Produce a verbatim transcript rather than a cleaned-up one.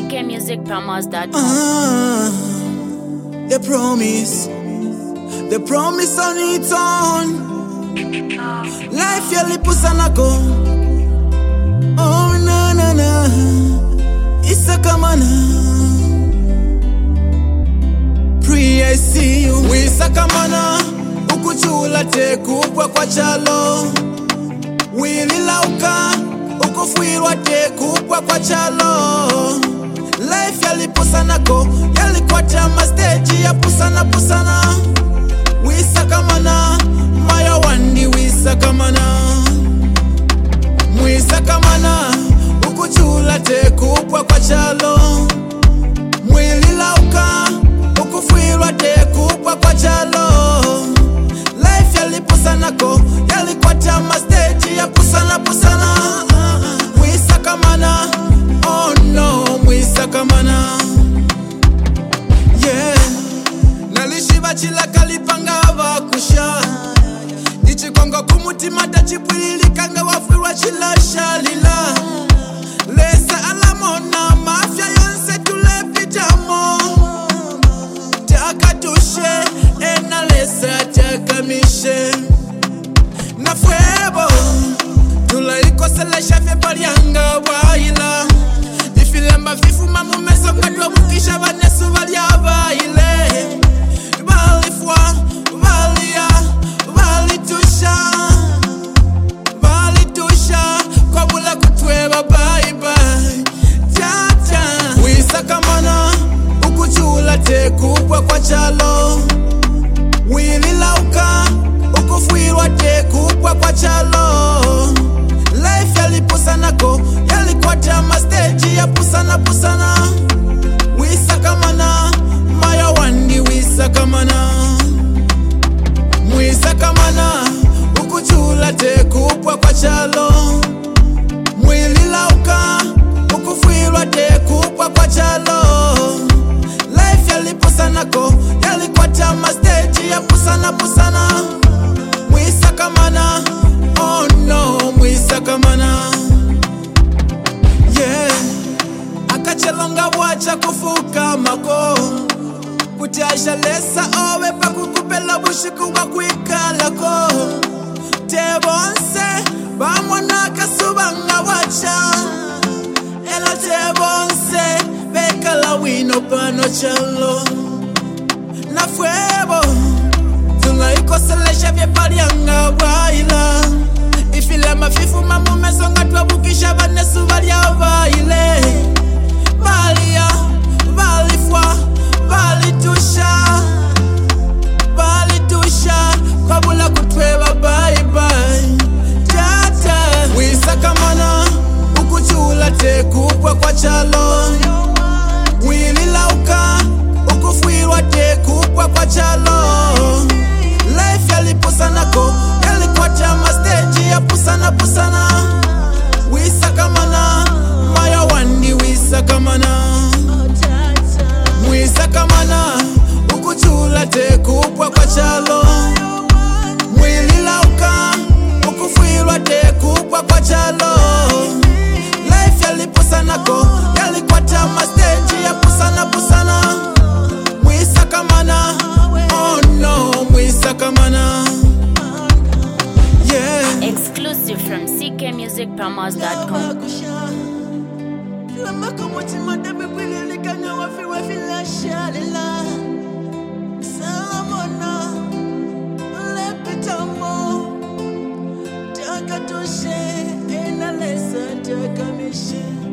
c k music promos dot com. Ah, the promise, the promise on its own. Life ya lipusana go. Oh na na na, isakamana. Pre I see you, we sakamana. Ukuchula te kupwa kwa chalo. Wili lauka, ukufuirwa te kupwa kwa chalo. Life yalipusana ko, yalikuwa chama stage ya pusana pusana. Wisakamana, maya wandi wisakamana. Mwisakamana, ukuchula te kupwa kwa chalo. Mwili lauka, ukufuirwa te kupwa kwa chalo. Life yalipusana ko, yalikuwa chama stage ya pusana pusana. Mwisakamana, oh no, mwisakamana. Yeah, nalishiba chila kalipanga vakusha. Ichi kongo kumutima tachipwili kanga wafirwa chila shalila. Lesa alamona mafia yonse tulepitamo. Taka tushe, ena lesa taka mishe. Na fuebo, tula ilikose la shafe parianga waila. Ifilemba fifu mamu meso kadwa mukisha vanesu valia vaile. Valifwa, valia, valitusha. Valitusha, kwa bula kutweba bye bye. Tata, wisakamana, ukuchula te kupwa kwa chalo. Wili lauka, ukufuirwa te kupwa kwa chalo. Life yalipusana ko, yalikuwa chama stage ya pusana pusana. Wisakamana, maya wandi wisakamana. Mwisakamana, ukuchula te kupwa kwa chalo. Mwili lauka, ukufuirwa te kupwa kwa chalo. Life yalipusana ko, yalikuwa chama stage ya pusana pusana. Mwisakamana, oh no, mwisakamana. Yeah, akachelonga wacha kufuka mako. Kutiasha lesa owe pa kukupela bushiku wa kuikalako. Tebonse, bamwana kasubanga wacha. Ela tebonse, bekala wino pano chalo. Na fuebo, tunga ikose lesha vye parianga waila. Ifile mafifu mamu mesonga tuwabukisha vanesu valia vaile. Valia, valifwa, valitusha. Valitusha, kwa bula kutweba bye bye. Tata, wisakamana, ukuchula te kupwa kwa chalo. Wili lauka, ukufuirwa te kupwa kwa chalo. Life yalipusana ko, yalikuwa chama stage ya pusana pusana. Wisakamana, maya wandi wisakamana. Mwisakamana, ukuchula te kupwa kwa chalo. Mwili lauka, ukufuirwa te kupwa kwa chalo. Life yalipusana ko, yalikuwa chama stage ya pusana pusana. Mwisakamana, oh no, mwisakamana. Yeah, Exclusive from c k music promos dot com. Lama kumutima dabi kwili likanya wafi wafi la shalila. Salamona, lepitamo. Taka tushe, ena lesa taka mishe.